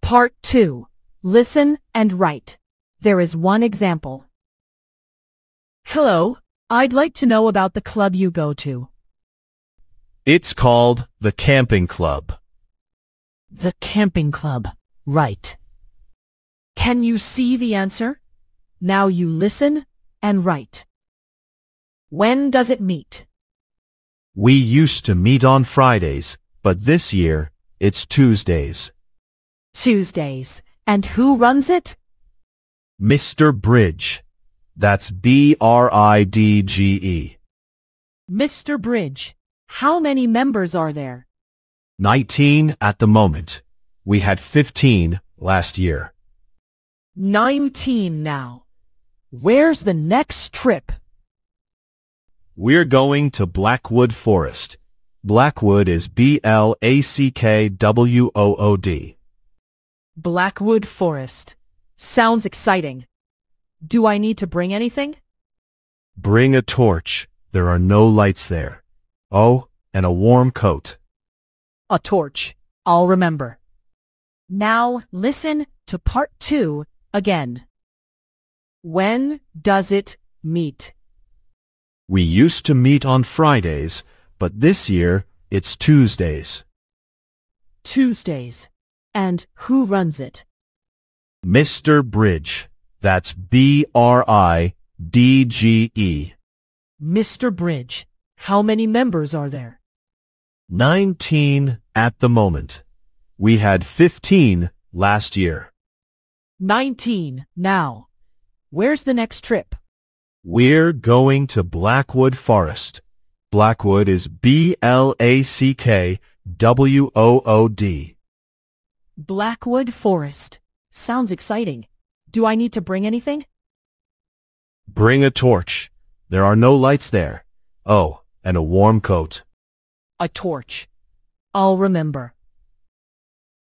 Part 2. Listen and write. There is one example. Hello, I'd like to know about the club you go to. It's called the Camping Club. The camping club. Right. Can you see the answer? Now you listen and write. When does it meet? We used to meet on Fridays, but this year it's Tuesdays. Tuesdays. And who runs it? Mr. Bridge. That's Bridge. Mr. Bridge. How many members are there? 19 at the moment. We had 15 last year. 19 now. Where's the next trip? We're going to Blackwood Forest. Blackwood is Blackwood. Blackwood Forest. Sounds exciting. Do I need to bring anything? Bring a torch. There are no lights there. Oh, and a warm coat. A torch. I'll remember. Now listen to part 2 again. When does it meet? We used to meet on Fridays, but this year it's Tuesdays. Tuesdays. And who runs it? Mr. Bridge. That's Bridge. Mr. Bridge. How many members are there? 19 at the moment. We had 15 last year. 19 now. Where's the next trip? We're going to Blackwood Forest. Blackwood is Blackwood. Blackwood Forest. Sounds exciting. Do I need to bring anything? Bring a torch. There are no lights there. Oh, and a warm coat. A torch. I'll remember.